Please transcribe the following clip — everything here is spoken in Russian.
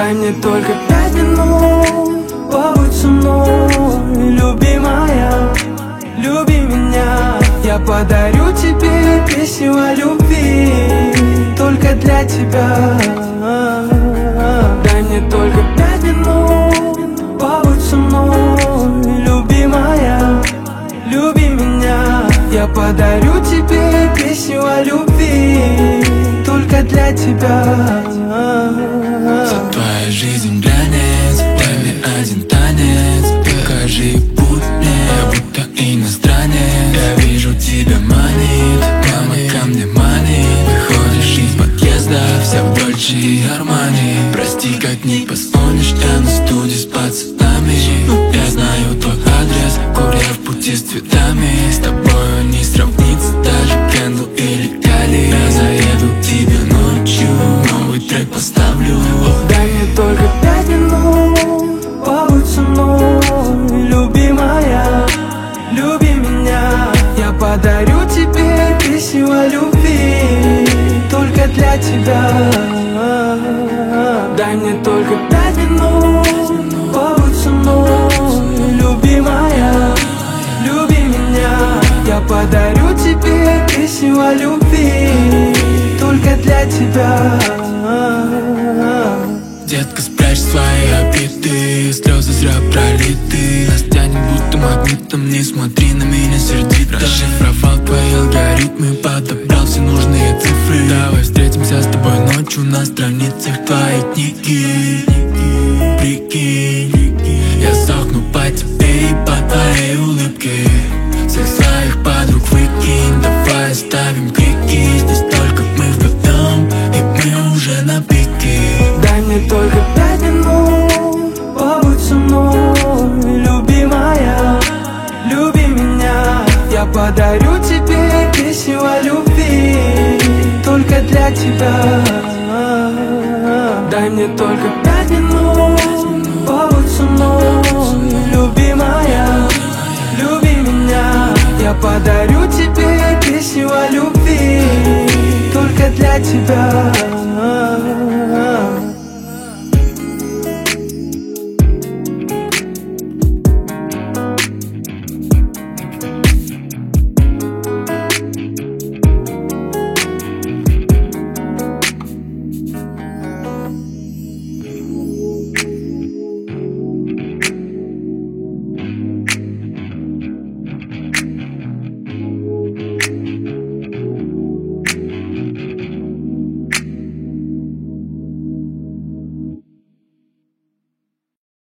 Дай мне только 5 минут, побудь со мной, любимая, люби меня. Я подарю тебе песню о любви, только для тебя. Дай мне только 5 минут, побудь со мной, любимая, люби меня. Я подарю тебе песню о любви, только для тебя. За твоей жизнь глянец, дай мне один танец. Покажи путь мне, я будто иностранец. Я вижу, тебя манит, мама ко мне манит. Выходишь из подъезда, вся в Дольче и Армани. Прости, как не позвонишь, я на студии с пацанами. Я знаю твой адрес, курьер в пути с цветами. С тобою не сравнится даже Кендл или Кали. Я заеду к тебе ночью, новый трек поставлю. Дай мне только 5 минут, побудь со мной, любимая, люби меня. Я подарю тебе песню о любви, только для тебя. Дай мне только 5 минут, побудь со мной, любимая, люби меня. Я подарю тебе песню о любви, только для тебя. Детка, спрячь свои обиды, слезы зря пролиты. Нас тянет будто магнитом, не смотри на меня сердито. Расшифровал твои алгоритмы, подобрал все нужные цифры. Давай встретимся с тобой ночью на страницах твоей книги. Прикинь, я сохну по тебе и по твоей улыбке. Всех своих подруг выкинь, давай оставим крики. Здесь только мы вдвоем, и мы уже на пике. Дай мне только 5 минут, побудь со мной, любимая, люби меня. Я подарю тебе песню о любви, только для тебя. Дай мне только